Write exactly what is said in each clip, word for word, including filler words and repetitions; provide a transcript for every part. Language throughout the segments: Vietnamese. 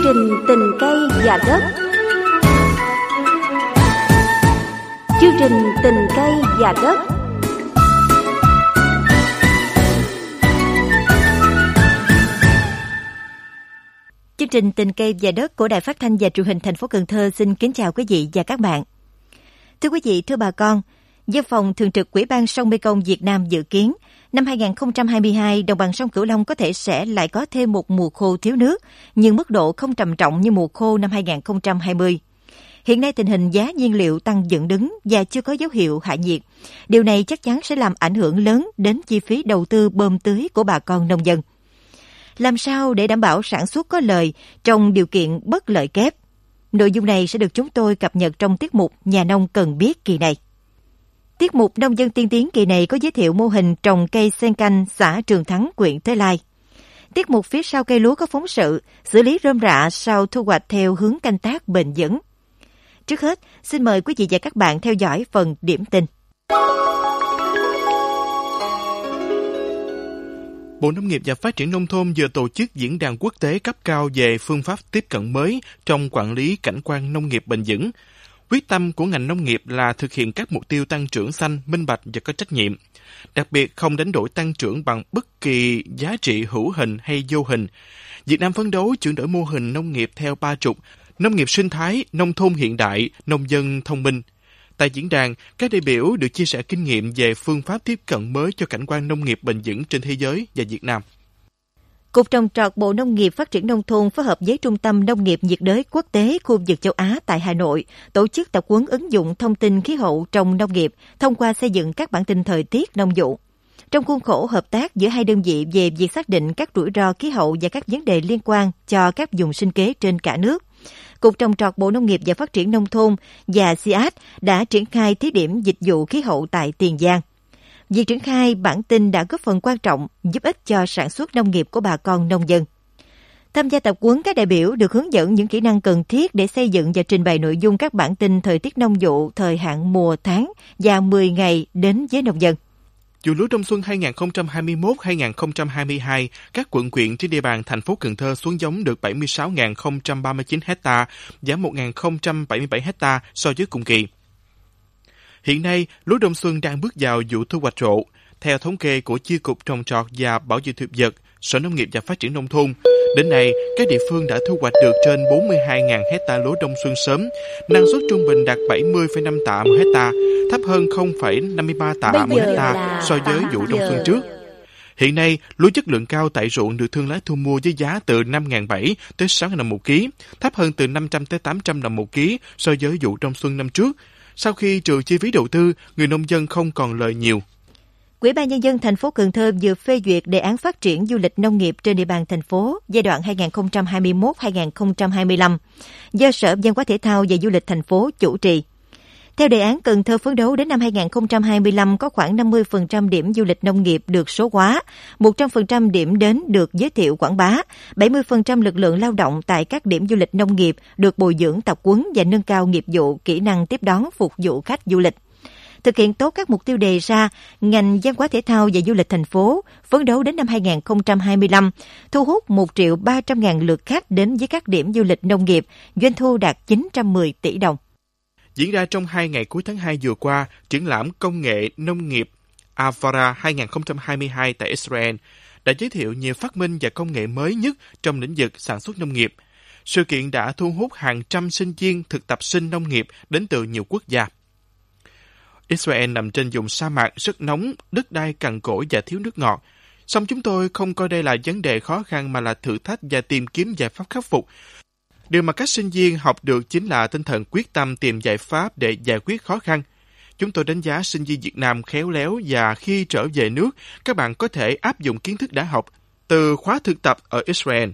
trình Tình cây và đất. Chương trình Tình cây và đất. Chương trình Tình cây và đất của Đài Phát thanh và Truyền hình thành phố Cần Thơ xin kính chào quý vị và các bạn. Thưa quý vị, thưa bà con, Văn phòng Thường trực Ủy ban sông Mekong Việt Nam dự kiến năm hai không hai hai, đồng bằng sông Cửu Long có thể sẽ lại có thêm một mùa khô thiếu nước, nhưng mức độ không trầm trọng như mùa khô năm hai không hai không. Hiện nay tình hình giá nhiên liệu tăng dựng đứng và chưa có dấu hiệu hạ nhiệt. Điều này chắc chắn sẽ làm ảnh hưởng lớn đến chi phí đầu tư bơm tưới của bà con nông dân. Làm sao để đảm bảo sản xuất có lợi trong điều kiện bất lợi kép? Nội dung này sẽ được chúng tôi cập nhật trong tiết mục Nhà nông cần biết kỳ này. Tiết mục Nông dân tiên tiến kỳ này có giới thiệu mô hình trồng cây sen canh xã Trường Thắng, huyện Thới Lai. Tiết mục phía sau cây lúa có phóng sự xử lý rơm rạ sau thu hoạch theo hướng canh tác bền vững. Trước hết, xin mời quý vị và các bạn theo dõi phần điểm tin. Bộ Nông nghiệp và Phát triển Nông thôn vừa tổ chức diễn đàn quốc tế cấp cao về phương pháp tiếp cận mới trong quản lý cảnh quan nông nghiệp bền vững. Quyết tâm của ngành nông nghiệp là thực hiện các mục tiêu tăng trưởng xanh, minh bạch và có trách nhiệm. Đặc biệt không đánh đổi tăng trưởng bằng bất kỳ giá trị hữu hình hay vô hình. Việt Nam phấn đấu chuyển đổi mô hình nông nghiệp theo ba trục: nông nghiệp sinh thái, nông thôn hiện đại, nông dân thông minh. Tại diễn đàn, các đại biểu được chia sẻ kinh nghiệm về phương pháp tiếp cận mới cho cảnh quan nông nghiệp bền vững trên thế giới và Việt Nam. Cục Trồng trọt Bộ Nông nghiệp Phát triển Nông thôn phối hợp với Trung tâm Nông nghiệp nhiệt đới quốc tế khu vực châu Á tại Hà Nội tổ chức tập huấn ứng dụng thông tin khí hậu trong nông nghiệp thông qua xây dựng các bản tin thời tiết nông vụ. Trong khuôn khổ hợp tác giữa hai đơn vị về việc xác định các rủi ro khí hậu và các vấn đề liên quan cho các vùng sinh kế trên cả nước, Cục Trồng trọt Bộ Nông nghiệp và Phát triển Nông thôn và xê a tê đã triển khai thí điểm dịch vụ khí hậu tại Tiền Giang. Việc triển khai bản tin đã góp phần quan trọng giúp ích cho sản xuất nông nghiệp của bà con nông dân. Tham gia tập huấn, các đại biểu được hướng dẫn những kỹ năng cần thiết để xây dựng và trình bày nội dung các bản tin thời tiết nông vụ thời hạn mùa tháng và mười ngày đến với nông dân. Vụ lúa đông xuân hai không hai mốt hai không hai hai, các quận huyện trên địa bàn thành phố Cần Thơ xuống giống được bảy mươi sáu nghìn không trăm ba mươi chín ha, giảm một nghìn không trăm bảy mươi bảy ha so với cùng kỳ. Hiện nay, lúa đông xuân đang bước vào vụ thu hoạch rộ. Theo thống kê của Chi cục Trồng trọt và Bảo vệ thực vật, Sở Nông nghiệp và Phát triển Nông thôn, đến nay, các địa phương đã thu hoạch được trên bốn mươi hai nghìn ha lúa đông xuân sớm, năng suất trung bình đạt bảy mươi phẩy năm tạ một hecta, thấp hơn không phẩy năm mươi ba tạ một hecta so với vụ đông xuân trước. Hiện nay, lúa chất lượng cao tại ruộng được thương lái thu mua với giá từ năm nghìn bảy trăm tới sáu nghìn đồng một ký, thấp hơn từ năm trăm tới tám trăm đồng một ký so với vụ đông xuân năm trước. Sau khi trừ chi phí đầu tư, người nông dân không còn lời nhiều. Ủy ban Nhân dân thành phố Cần Thơ vừa phê duyệt đề án phát triển du lịch nông nghiệp trên địa bàn thành phố giai đoạn hai không hai mốt đến hai không hai lăm do Sở Văn hóa Thể thao và Du lịch thành phố chủ trì. Theo đề án, Cần Thơ phấn đấu đến năm hai không hai lăm có khoảng năm mươi phần trăm điểm du lịch nông nghiệp được số hóa, một trăm phần trăm điểm đến được giới thiệu quảng bá, bảy mươi phần trăm lực lượng lao động tại các điểm du lịch nông nghiệp được bồi dưỡng tập huấn và nâng cao nghiệp vụ, kỹ năng tiếp đón phục vụ khách du lịch. Thực hiện tốt các mục tiêu đề ra, ngành văn hóa thể thao và du lịch thành phố phấn đấu đến năm hai không hai lăm thu hút một triệu ba trăm ngàn lượt khách đến với các điểm du lịch nông nghiệp, doanh thu đạt chín trăm mười tỷ đồng. Diễn ra trong hai ngày cuối tháng hai vừa qua, triển lãm công nghệ nông nghiệp Avara hai không hai hai tại Israel đã giới thiệu nhiều phát minh và công nghệ mới nhất trong lĩnh vực sản xuất nông nghiệp. Sự kiện đã thu hút hàng trăm sinh viên thực tập sinh nông nghiệp đến từ nhiều quốc gia. Israel nằm trên vùng sa mạc rất nóng, đất đai cằn cỗi và thiếu nước ngọt. Song chúng tôi không coi đây là vấn đề khó khăn mà là thử thách và tìm kiếm giải pháp khắc phục. Điều mà các sinh viên học được chính là tinh thần quyết tâm tìm giải pháp để giải quyết khó khăn. Chúng tôi đánh giá sinh viên Việt Nam khéo léo và khi trở về nước, các bạn có thể áp dụng kiến thức đã học từ khóa thực tập ở Israel.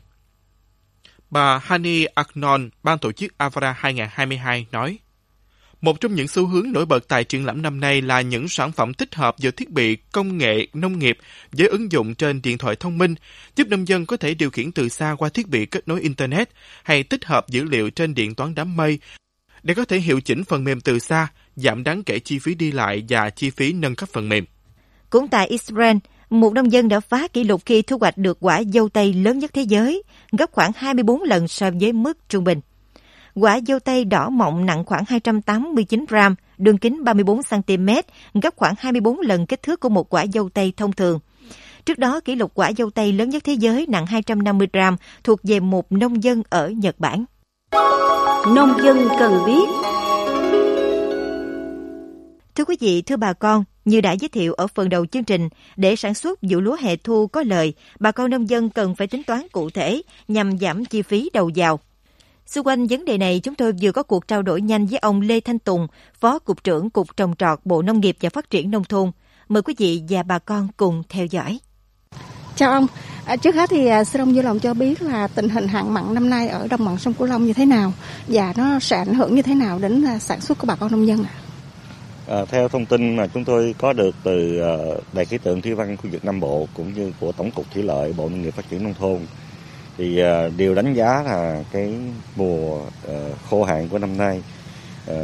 Bà Hani Agnon, ban tổ chức Avara hai không hai hai nói, một trong những xu hướng nổi bật tại triển lãm năm nay là những sản phẩm tích hợp giữa thiết bị công nghệ nông nghiệp với ứng dụng trên điện thoại thông minh, giúp nông dân có thể điều khiển từ xa qua thiết bị kết nối Internet hay tích hợp dữ liệu trên điện toán đám mây để có thể hiệu chỉnh phần mềm từ xa, giảm đáng kể chi phí đi lại và chi phí nâng cấp phần mềm. Cũng tại Israel, Một nông dân đã phá kỷ lục khi thu hoạch được quả dâu tây lớn nhất thế giới, gấp khoảng hai mươi bốn lần so với mức trung bình. Quả dâu tây đỏ mọng nặng khoảng hai trăm tám mươi chín gram, đường kính ba mươi bốn xăng-ti-mét, gấp khoảng hai mươi bốn lần kích thước của một quả dâu tây thông thường. Trước đó, kỷ lục quả dâu tây lớn nhất thế giới nặng hai trăm năm mươi gram thuộc về một nông dân ở Nhật Bản. Nông dân cần biết. Thưa quý vị, thưa bà con, như đã giới thiệu ở phần đầu chương trình, để sản xuất vụ lúa hè thu có lợi, bà con nông dân cần phải tính toán cụ thể nhằm giảm chi phí đầu vào. Xung quanh vấn đề này, chúng tôi vừa có cuộc trao đổi nhanh với ông Lê Thanh Tùng, Phó Cục trưởng Cục Trồng trọt Bộ Nông nghiệp và Phát triển Nông thôn. Mời quý vị và bà con cùng theo dõi. Chào ông, à, trước hết thì à, xin ông vui lòng cho biết là tình hình hạn mặn năm nay ở đồng bằng sông Cửu Long như thế nào và nó sẽ ảnh hưởng như thế nào đến à, sản xuất của bà con nông dân ạ? À, theo thông tin mà chúng tôi có được từ uh, Đài khí tượng thủy văn khu vực Nam Bộ cũng như của Tổng cục Thủy lợi Bộ Nông nghiệp Phát triển Nông thôn, thì uh, đều đánh giá là cái mùa uh, khô hạn của năm nay uh,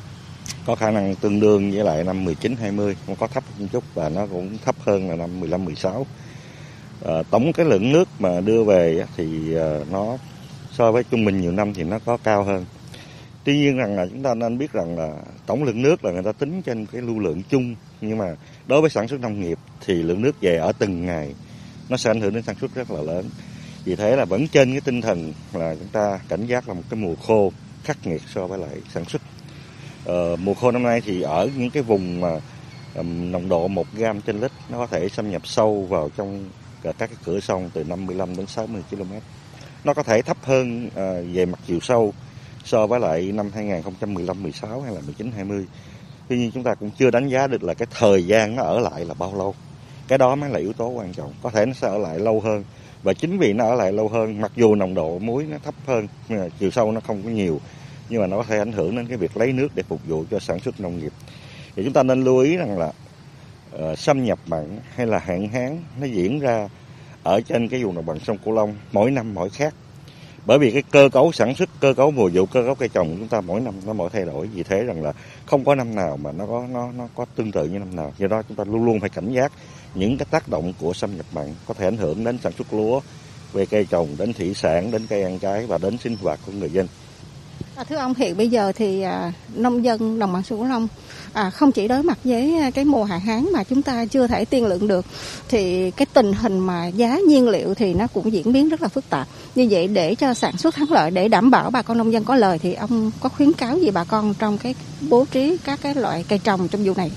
có khả năng tương đương với lại năm mười chín hai mươi, không có thấp một chút và nó cũng thấp hơn là năm mười lăm mười sáu. Uh, tổng cái lượng nước mà đưa về thì uh, nó so với trung bình nhiều năm thì nó có cao hơn. Tuy nhiên rằng là chúng ta nên biết rằng là tổng lượng nước là người ta tính trên cái lưu lượng chung, nhưng mà đối với sản xuất nông nghiệp thì lượng nước về ở từng ngày nó sẽ ảnh hưởng đến sản xuất rất là lớn. Vì thế là vẫn trên cái tinh thần là chúng ta cảnh giác là một cái mùa khô khắc nghiệt so với lại sản xuất. Ờ, mùa khô năm nay thì ở những cái vùng mà um, nồng độ một gam trên lít nó có thể xâm nhập sâu vào trong các cái cửa sông từ năm mươi lăm đến sáu mươi ki lô mét. Nó có thể thấp hơn uh, về mặt chiều sâu so với lại năm hai không một lăm mười sáu hay là mười chín hai mươi. Tuy nhiên chúng ta cũng chưa đánh giá được là cái thời gian nó ở lại là bao lâu. Cái đó mới là yếu tố quan trọng. Có thể nó sẽ ở lại lâu hơn. Và chính vì nó ở lại lâu hơn, mặc dù nồng độ muối nó thấp hơn, chiều sâu nó không có nhiều, nhưng mà nó có thể ảnh hưởng đến cái việc lấy nước để phục vụ cho sản xuất nông nghiệp. Thì chúng ta nên lưu ý rằng là uh, xâm nhập mặn hay là hạn hán nó diễn ra ở trên cái vùng đồng bằng sông Cửu Long mỗi năm mỗi khác. Bởi vì cái cơ cấu sản xuất, cơ cấu mùa vụ, cơ cấu cây trồng của chúng ta mỗi năm nó mỗi thay đổi. Vì thế rằng là không có năm nào mà nó có nó nó có tương tự như năm nào. Do đó chúng ta luôn luôn phải cảnh giác những cái tác động của xâm nhập mặn có thể ảnh hưởng đến sản xuất lúa, về cây trồng, đến thủy sản, đến cây ăn trái và đến sinh hoạt của người dân. À, thưa ông, hiện bây giờ thì à, nông dân đồng bằng sông Cửu Long à, không chỉ đối mặt với cái mùa hạn hán mà chúng ta chưa thể tiên lượng được, thì cái tình hình mà giá nhiên liệu thì nó cũng diễn biến rất là phức tạp. Như vậy để cho sản xuất thắng lợi, để đảm bảo bà con nông dân có lời, thì ông có khuyến cáo gì bà con trong cái bố trí các cái loại cây trồng trong vụ này?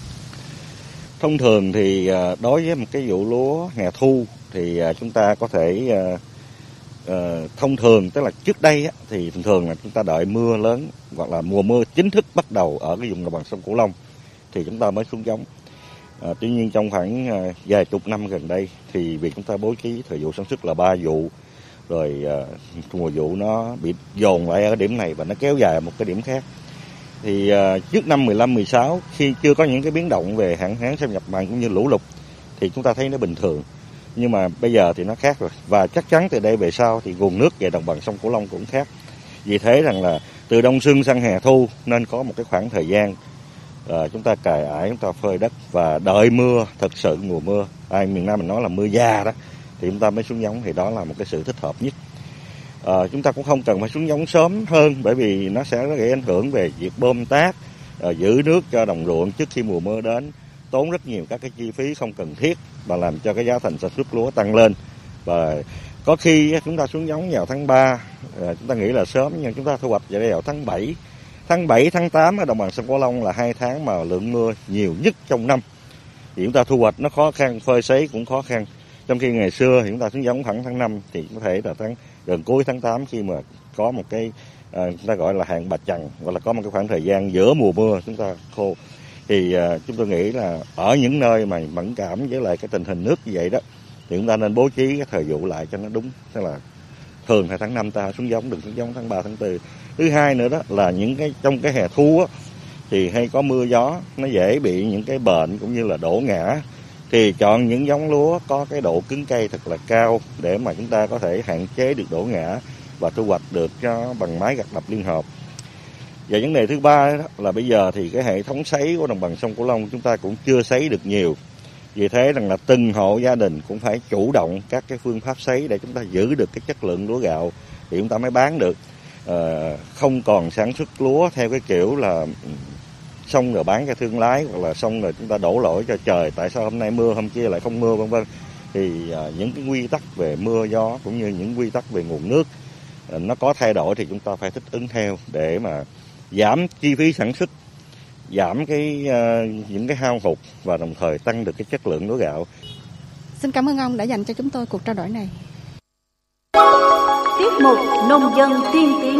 Thông thường thì đối với một cái vụ lúa hè thu thì chúng ta có thể Uh, thông thường, tức là trước đây á, thì thường thường là chúng ta đợi mưa lớn hoặc là mùa mưa chính thức bắt đầu ở cái vùng đồng bằng sông Cửu Long thì chúng ta mới xuống giống. Uh, tuy nhiên trong khoảng uh, vài chục năm gần đây thì việc chúng ta bố trí thời vụ sản xuất là ba vụ, rồi uh, mùa vụ nó bị dồn lại ở điểm này và nó kéo dài ở một cái điểm khác. Thì uh, trước năm mười lăm mười sáu khi chưa có những cái biến động về hạn hán xâm nhập mặn cũng như lũ lụt thì chúng ta thấy nó bình thường. Nhưng mà bây giờ thì nó khác rồi, và chắc chắn từ đây về sau thì nguồn nước về đồng bằng sông Cửu Long cũng khác. Vì thế rằng là từ đông xuân sang hè thu nên có một cái khoảng thời gian uh, chúng ta cày ải, chúng ta phơi đất và đợi mưa, thật sự mùa mưa, ai miền Nam mình nói là mưa già đó, thì chúng ta mới xuống giống, thì đó là một cái sự thích hợp nhất. Uh, chúng ta cũng không cần phải xuống giống sớm hơn, bởi vì nó sẽ gây ảnh hưởng về việc bơm tát, uh, giữ nước cho đồng ruộng trước khi mùa mưa đến, tốn rất nhiều các cái chi phí không cần thiết và làm cho cái giá thành sản xuất lúa tăng lên. Và có khi chúng ta xuống giống vào tháng ba, chúng ta nghĩ là sớm, nhưng chúng ta thu hoạch vào tháng bảy. Tháng bảy, tháng tám ở đồng bằng sông Cửu Long là hai tháng mà lượng mưa nhiều nhất trong năm. Thì chúng ta thu hoạch nó khó khăn, phơi sấy cũng khó khăn. Trong khi ngày xưa thì chúng ta xuống giống khoảng tháng năm thì có thể là tháng gần cuối tháng tám khi mà có một cái à, chúng ta gọi là hạn bạch trần, hoặc là có một cái khoảng thời gian giữa mùa mưa chúng ta khô. Thì uh, chúng tôi nghĩ là ở những nơi mà mẫn cảm với lại cái tình hình nước như vậy đó thì chúng ta nên bố trí cái thời vụ lại cho nó đúng. Tức là thường là tháng năm ta xuống giống, đừng xuống giống tháng ba, tháng tư. Thứ hai nữa đó là những cái trong cái hè thu á, thì hay có mưa gió, nó dễ bị những cái bệnh cũng như là đổ ngã. Thì chọn những giống lúa có cái độ cứng cây thật là cao để mà chúng ta có thể hạn chế được đổ ngã và thu hoạch được cho bằng máy gặt đập liên hợp. Và vấn đề thứ ba đó là bây giờ thì cái hệ thống sấy của đồng bằng sông Cửu Long chúng ta cũng chưa sấy được nhiều. Vì thế rằng là từng hộ gia đình cũng phải chủ động các cái phương pháp sấy để chúng ta giữ được cái chất lượng lúa gạo thì chúng ta mới bán được. À, không còn sản xuất lúa theo cái kiểu là xong rồi bán cho thương lái, hoặc là xong rồi chúng ta đổ lỗi cho trời, tại sao hôm nay mưa hôm kia lại không mưa, vân vân. Thì à, những cái quy tắc về mưa gió cũng như những quy tắc về nguồn nước à, nó có thay đổi thì chúng ta phải thích ứng theo để mà giảm chi phí sản xuất, giảm cái uh, những cái hao hụt và đồng thời tăng được cái chất lượng lúa gạo. Xin cảm ơn ông đã dành cho chúng tôi cuộc trao đổi này. Tiết mục Nông dân tiên tiến.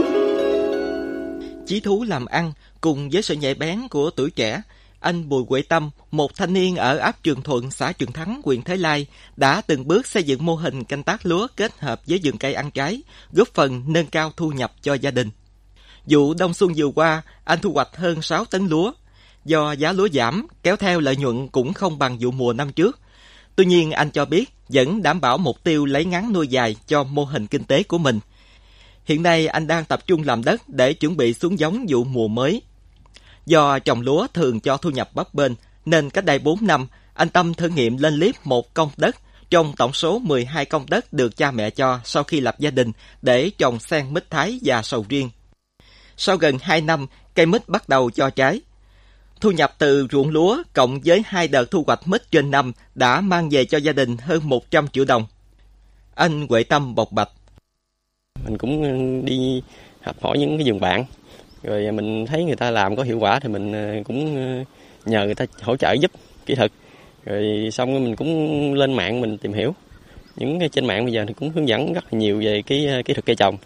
Chí thú làm ăn cùng với sự nhạy bén của tuổi trẻ, anh Bùi Huệ Tâm, một thanh niên ở ấp Trường Thuận, xã Trường Thắng, huyện Thới Lai, đã từng bước xây dựng mô hình canh tác lúa kết hợp với vườn cây ăn trái, góp phần nâng cao thu nhập cho gia đình. Vụ đông xuân vừa qua, anh thu hoạch hơn sáu tấn lúa. Do giá lúa giảm, kéo theo lợi nhuận cũng không bằng vụ mùa năm trước. Tuy nhiên, anh cho biết vẫn đảm bảo mục tiêu lấy ngắn nuôi dài cho mô hình kinh tế của mình. Hiện nay, anh đang tập trung làm đất để chuẩn bị xuống giống vụ mùa mới. Do trồng lúa thường cho thu nhập bấp bênh, nên cách đây bốn năm, anh Tâm thử nghiệm lên liếp một công đất trong tổng số mười hai công đất được cha mẹ cho sau khi lập gia đình để trồng sen mít Thái và sầu riêng. Sau gần hai năm, cây mít bắt đầu cho trái. Thu nhập từ ruộng lúa cộng với hai đợt thu hoạch mít trên năm đã mang về cho gia đình hơn một trăm triệu đồng. Anh Huệ Tâm bộc bạch. Mình cũng đi học hỏi những cái vườn bạn, rồi mình thấy người ta làm có hiệu quả thì mình cũng nhờ người ta hỗ trợ giúp kỹ thuật. Rồi xong rồi mình cũng lên mạng mình tìm hiểu. Những cái trên mạng bây giờ thì cũng hướng dẫn rất là nhiều về cái kỹ thuật cây trồng.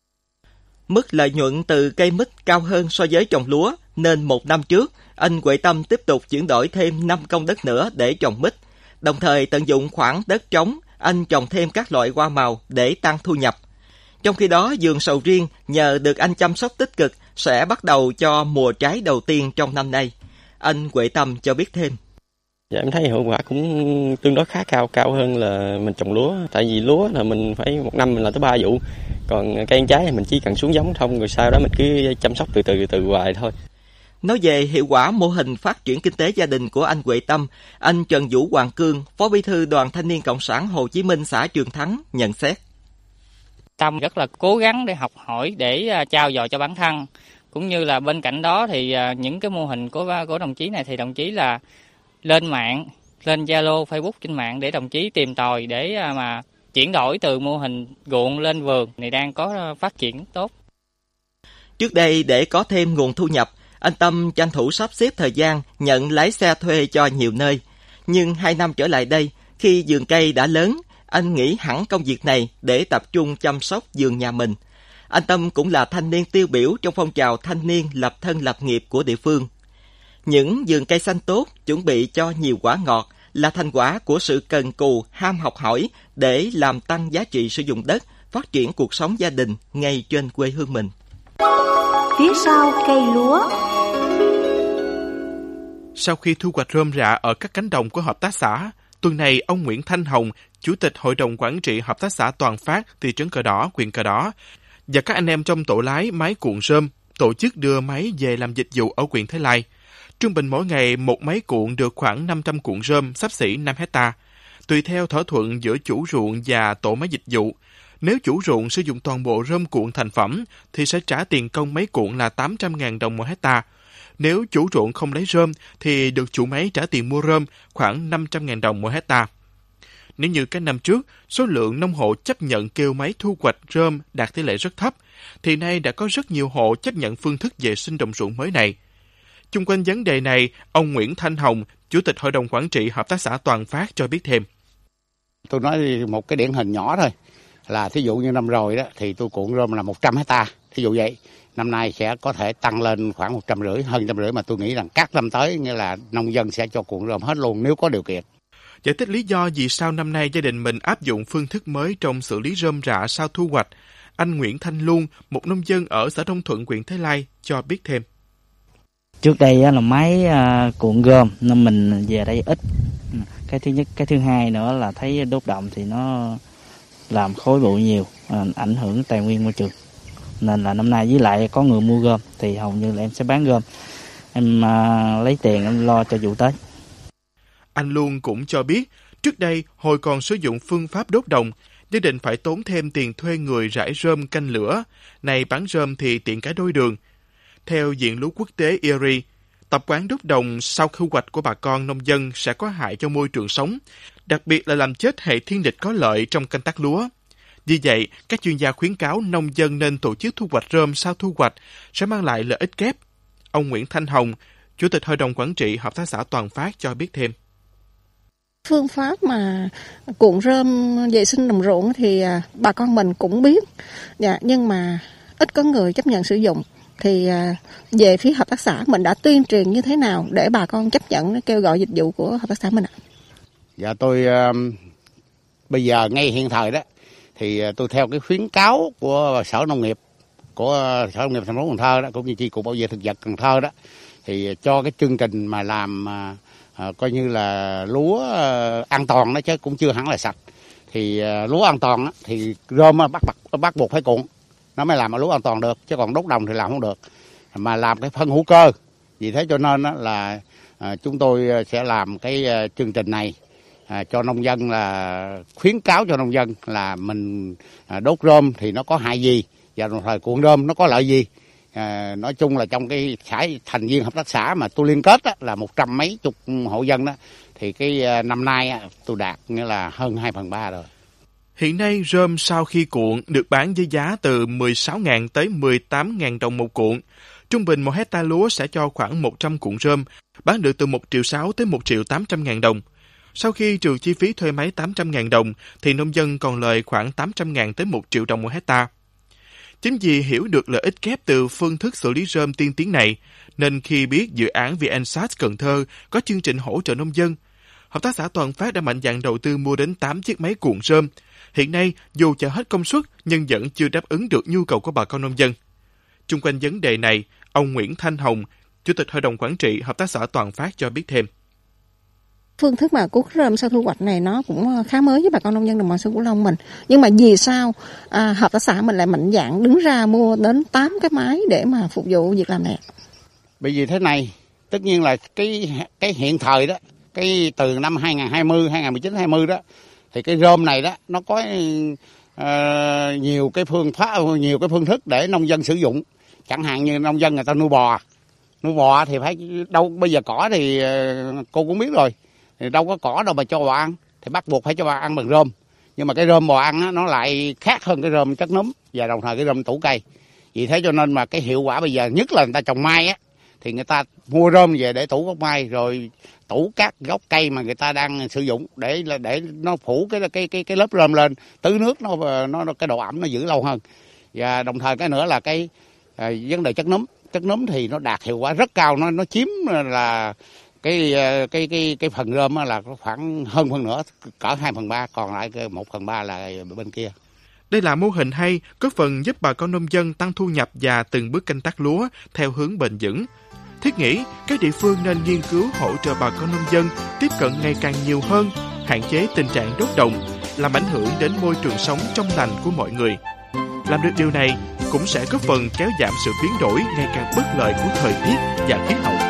Mức lợi nhuận từ cây mít cao hơn so với trồng lúa, nên một năm trước, anh Huệ Tâm tiếp tục chuyển đổi thêm năm công đất nữa để trồng mít. Đồng thời tận dụng khoảng đất trống, anh trồng thêm các loại hoa màu để tăng thu nhập. Trong khi đó, vườn sầu riêng nhờ được anh chăm sóc tích cực sẽ bắt đầu cho mùa trái đầu tiên trong năm nay. Anh Huệ Tâm cho biết thêm. Dạ, em thấy hiệu quả cũng tương đối khá cao, cao hơn là mình trồng lúa. Tại vì lúa là mình phải một năm mình làm tới ba vụ, còn cây ăn trái thì mình chỉ cần xuống giống thông, rồi sau đó mình cứ chăm sóc từ từ từ hoài thôi. Nói về hiệu quả mô hình phát triển kinh tế gia đình của anh Huệ Tâm, anh Trần Vũ Hoàng Cương, Phó Bí thư Đoàn Thanh niên Cộng sản Hồ Chí Minh xã Trường Thắng nhận xét. Tâm rất là cố gắng để học hỏi, để trao dồi cho bản thân, cũng như là bên cạnh đó thì những cái mô hình của của đồng chí này thì đồng chí là lên mạng, lên Zalo, Facebook trên mạng để đồng chí tìm tòi để mà chuyển đổi từ mô hình ruộng lên vườn này đang có phát triển tốt. Trước đây để có thêm nguồn thu nhập, anh Tâm tranh thủ sắp xếp thời gian nhận lái xe thuê cho nhiều nơi. Nhưng hai năm trở lại đây, khi vườn cây đã lớn, anh nghỉ hẳn công việc này để tập trung chăm sóc vườn nhà mình. Anh Tâm cũng là thanh niên tiêu biểu trong phong trào thanh niên lập thân lập nghiệp của địa phương. Những vườn cây xanh tốt, chuẩn bị cho nhiều quả ngọt là thành quả của sự cần cù, ham học hỏi để làm tăng giá trị sử dụng đất, phát triển cuộc sống gia đình ngay trên quê hương mình. Phía sau cây lúa. Sau khi thu hoạch rơm rạ ở các cánh đồng của hợp tác xã, tuần này ông Nguyễn Thanh Hồng, Chủ tịch Hội đồng Quản trị Hợp tác xã Toàn Phát, thị trấn Cờ Đỏ, huyện Cờ Đỏ, và các anh em trong tổ lái máy cuộn rơm tổ chức đưa máy về làm dịch vụ ở huyện Thới Lai. Trung bình mỗi ngày một máy cuộn được khoảng năm trăm cuộn rơm, xấp xỉ năm hectare. Tùy theo thỏa thuận giữa chủ ruộng và tổ máy dịch vụ, nếu chủ ruộng sử dụng toàn bộ rơm cuộn thành phẩm thì sẽ trả tiền công máy cuộn là tám trăm nghìn đồng một hectare. Nếu chủ ruộng không lấy rơm thì được chủ máy trả tiền mua rơm khoảng năm trăm nghìn đồng một hectare. Nếu như các năm trước, số lượng nông hộ chấp nhận kêu máy thu hoạch rơm đạt tỷ lệ rất thấp, thì nay đã có rất nhiều hộ chấp nhận phương thức vệ sinh đồng ruộng mới này. Chung quanh vấn đề này, ông Nguyễn Thanh Hồng, Chủ tịch Hội đồng Quản trị Hợp tác xã Toàn Phát cho biết thêm. Tôi nói một cái điển hình nhỏ thôi, là thí dụ như năm rồi đó thì tôi cuộn rơm là một trăm hectare, thí dụ vậy. Năm nay sẽ có thể tăng lên khoảng một trăm rưỡi, hơn trăm rưỡi, mà tôi nghĩ rằng các năm tới nghĩa là nông dân sẽ cho cuộn rơm hết luôn nếu có điều kiện. Giải thích lý do vì sao năm nay gia đình mình áp dụng phương thức mới trong xử lý rơm rạ sau thu hoạch, anh Nguyễn Thanh Luân, một nông dân ở xã Đông Thuận, huyện Thới Lai, cho biết thêm. Trước đây là máy cuộn rơm nên mình về đây ít. Cái thứ nhất, cái thứ hai nữa là thấy đốt động thì nó làm khói bụi nhiều, ảnh hưởng tài nguyên môi trường. Nên là năm nay với lại có người mua rơm thì hầu như là em sẽ bán rơm. Em lấy tiền em lo cho vụ Tết. Anh Luân cũng cho biết, trước đây hồi còn sử dụng phương pháp đốt đồng, nhất định phải tốn thêm tiền thuê người rải rơm canh lửa, này bán rơm thì tiện cả đôi đường. Theo Viện Lúa Quốc tế I R I, tập quán đốt đồng sau thu hoạch của bà con nông dân sẽ có hại cho môi trường sống, đặc biệt là làm chết hệ thiên địch có lợi trong canh tác lúa. Vì vậy, các chuyên gia khuyến cáo nông dân nên tổ chức thu hoạch rơm sau thu hoạch sẽ mang lại lợi ích kép. Ông Nguyễn Thanh Hồng, Chủ tịch Hội đồng Quản trị Hợp tác xã Toàn Phát cho biết thêm. Phương pháp mà cuộn rơm vệ sinh đồng ruộng thì bà con mình cũng biết, dạ, nhưng mà ít có người chấp nhận sử dụng. Thì về phía hợp tác xã mình đã tuyên truyền như thế nào để bà con chấp nhận kêu gọi dịch vụ của hợp tác xã mình ạ? Dạ tôi uh, bây giờ ngay hiện thời đó thì tôi theo cái khuyến cáo của Sở Nông nghiệp, của Sở Nông nghiệp thành phố Cần Thơ đó, cũng như chi cục bảo vệ thực vật Cần Thơ đó, thì cho cái chương trình mà làm uh, coi như là lúa uh, an toàn đó, chứ cũng chưa hẳn là sạch. Thì uh, lúa an toàn đó, thì rơm bắt bắt bắt buộc phải cuộn, nó mới làm lúa an toàn được, chứ còn đốt đồng thì làm không được. Mà làm cái phân hữu cơ, vì thế cho nên đó là uh, chúng tôi sẽ làm cái uh, chương trình này uh, cho nông dân, là khuyến cáo cho nông dân là mình uh, đốt rơm thì nó có hại gì, và đồng thời cuộn rơm nó có lợi gì. À, nói chung là trong cái xã thành viên hợp tác xã mà tôi liên kết á, là một trăm mấy chục hộ dân đó, thì cái năm nay á, tôi đạt nghĩa là hơn hai phần ba rồi. Hiện nay rơm sau khi cuộn được bán với giá từ mười sáu nghìn tới mười tám nghìn đồng một cuộn. Trung bình một hectare lúa sẽ cho khoảng một trăm cuộn rơm, bán được từ một triệu sáu tới một triệu tám trăm ngàn đồng. Sau khi trừ chi phí thuê máy tám trăm ngàn đồng, thì nông dân còn lời khoảng tám trăm ngàn tới một triệu đồng một hectare. Chính vì hiểu được lợi ích kép từ phương thức xử lý rơm tiên tiến này, nên khi biết dự án vê en sát Cần Thơ có chương trình hỗ trợ nông dân, Hợp tác xã Toàn Phát đã mạnh dạn đầu tư mua đến tám chiếc máy cuộn rơm. Hiện nay, dù chờ hết công suất, nhưng vẫn chưa đáp ứng được nhu cầu của bà con nông dân. Chung quanh vấn đề này, ông Nguyễn Thanh Hồng, Chủ tịch Hội đồng Quản trị Hợp tác xã Toàn Phát cho biết thêm. Phương thức mà cuốn rơm sau thu hoạch này nó cũng khá mới với bà con nông dân đồng bằng sông Cửu Long mình. Nhưng mà vì sao à, hợp tác xã mình lại mạnh dạn đứng ra mua đến tám cái máy để mà phục vụ việc làm này? Bởi vì thế này, tất nhiên là cái cái hiện thời đó, cái từ năm hai nghìn không trăm hai mươi, hai nghìn không trăm mười chín, hai mươi đó, thì cái rơm này đó nó có uh, nhiều cái phương pháp, nhiều cái phương thức để nông dân sử dụng. Chẳng hạn như nông dân người ta nuôi bò, nuôi bò thì phải đâu, bây giờ cỏ thì uh, cô cũng biết rồi. Thì đâu có cỏ đâu mà cho bò ăn, thì bắt buộc phải cho bò ăn bằng rơm. Nhưng mà cái rơm bò ăn á, nó lại khác hơn cái rơm chất núm, và đồng thời cái rơm tủ cây. Vì thế cho nên mà cái hiệu quả bây giờ, nhất là người ta trồng mai á, thì người ta mua rơm về để tủ gốc mai, rồi tủ các gốc cây mà người ta đang sử dụng để để nó phủ cái cái cái cái lớp rơm lên, tưới nước nó nó cái độ ẩm nó giữ lâu hơn. Và đồng thời cái nữa là cái à, vấn đề chất núm, chất núm thì nó đạt hiệu quả rất cao, nó nó chiếm là cái cái cái cái phần rơm là khoảng hơn phân nửa, cỡ hai phần ba, còn lại một phần ba là bên kia. Đây là mô hình hay, có phần giúp bà con nông dân tăng thu nhập và từng bước canh tác lúa theo hướng bền vững. Thiết nghĩ các địa phương nên nghiên cứu hỗ trợ bà con nông dân tiếp cận ngày càng nhiều hơn, hạn chế tình trạng đốt đồng, làm ảnh hưởng đến môi trường sống trong lành của mọi người. Làm được điều này cũng sẽ góp phần kéo giảm sự biến đổi ngày càng bất lợi của thời tiết và khí hậu.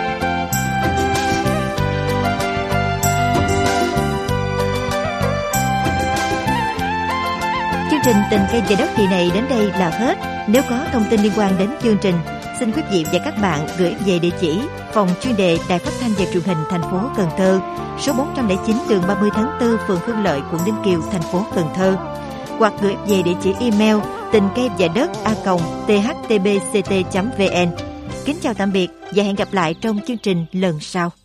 Chương trình Tình Cây Về Đất kỳ này đến đây là hết. Nếu có thông tin liên quan đến chương trình, xin quý vị và các bạn gửi về địa chỉ phòng chuyên đề Đài Phát thanh và Truyền hình thành phố Cần Thơ, số bốn trăm lẻ chín đường ba mươi tháng tư, phường Hưng Lợi, quận Ninh Kiều, thành phố Cần Thơ, hoặc gửi về địa chỉ email tình cây và đất a còng t h t b c t chấm v n. Kính chào tạm biệt và hẹn gặp lại trong chương trình lần sau.